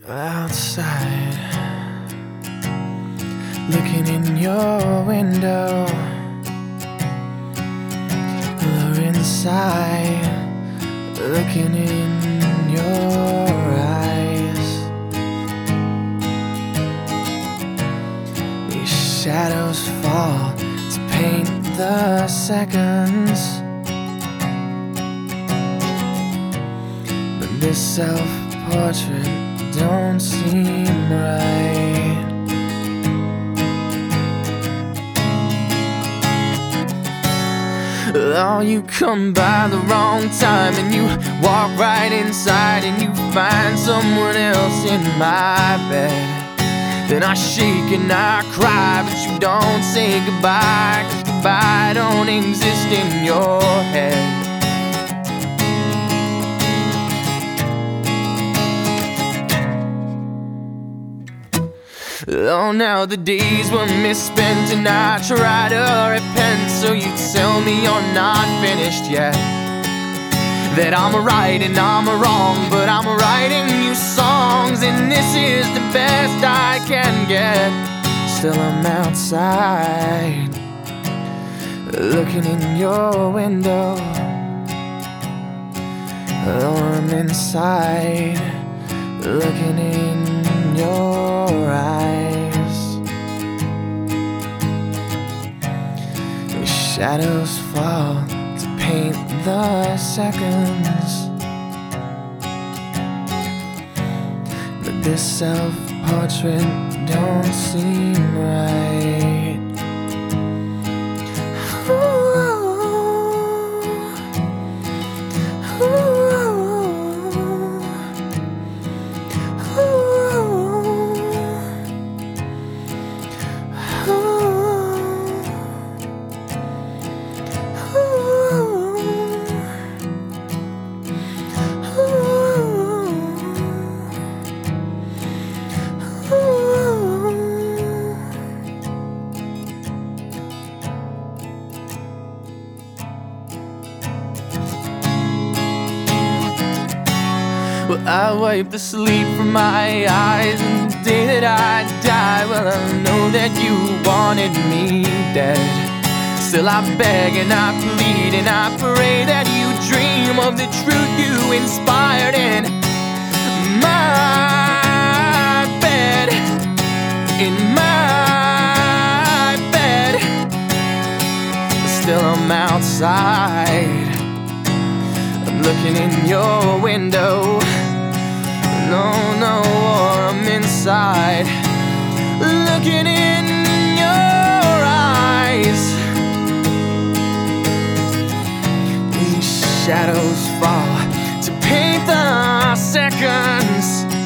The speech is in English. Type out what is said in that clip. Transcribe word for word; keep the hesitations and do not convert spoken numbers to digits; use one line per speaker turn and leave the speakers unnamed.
Outside, looking in your window, or inside, looking in your eyes. These shadows fall to paint the seconds, but this self-portrait don't seem right. Oh, you come by the wrong time and you walk right inside and you find someone else in my bed. Then I shake and I cry, but you don't say goodbye, 'cause goodbye don't exist in your head. Oh, now the days were misspent and I try to repent, so you tell me you're not finished yet, that I'm right and I'm wrong, but I'm writing you songs and this is the best I can get. Still I'm outside, looking in your window, or I'm inside, looking in your eyes. The shadows fall to paint the seconds, but this self-portrait don't seem right. Well, I wipe the sleep from my eyes, and the day that I die, well, I know that you wanted me dead. Still I beg and I plead and I pray that you dream of the truth you inspired in my bed, in my bed. Still I'm outside, I'm looking in your window. No, no, or I'm inside, looking in your eyes. These shadows fall to paint the seconds,